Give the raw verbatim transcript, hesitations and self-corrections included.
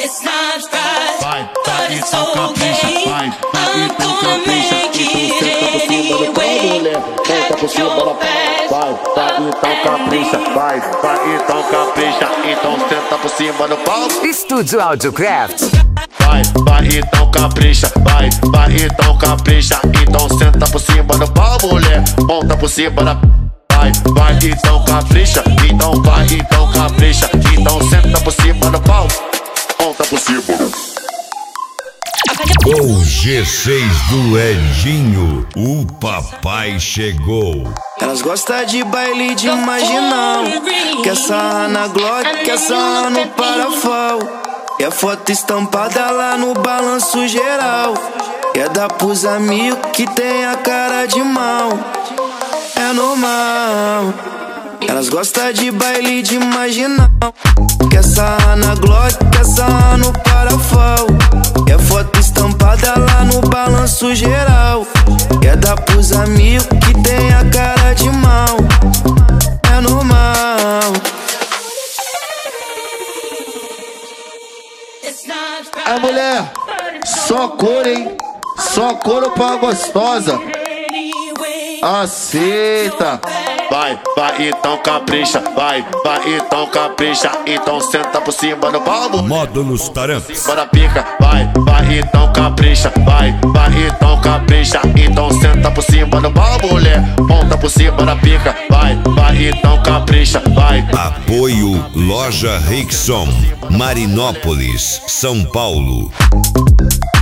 It's not right, Vai, but vai, it's então capricha. okay. Vai, vai, I'm então gonna capricha. make Então it senta por cima do pau, mulher. Senta por cima da... Vai, vai, então capricha. Vai, vai, então capricha. Então senta por cima do pau. Estúdio Audiocraft. Vai, vai, então capricha. Vai, vai, então capricha. Então senta por cima do pau, mulher. Monta por cima da... Vai, vai, então capricha. Então vai, então capricha. Então senta por cima do pau. Monta por cima. O G seis do Edinho, o papai chegou. Elas gostam de baile de marginal, quer sarrar na Glock, quer sarrar no Parafal. E a foto estampada lá no balanço geral. Quer dar pros amigos que tem a cara de mal. É normal. Elas gostam de baile de marginal, quer sarrar na Glock, quer sarrar no Parafal. E a foto estampada lá no balanço geral. Quer dar pros amigos que tem a cara de mal. É normal. A mulher, só cor, hein? Só couro pra gostosa. Aceita. Vai, vai, então capricha. Vai, vai, então capricha. Então senta por cima do palmo. Módulos Taramps. Bora pica. Vai, vai, então capricha. Vai, vai, então capricha. Então senta por cima do palmo, mulher. Monta por cima da pica. Vai, vai, então capricha. Vai. Apoio Loja Rickson, Marinópolis, São Paulo.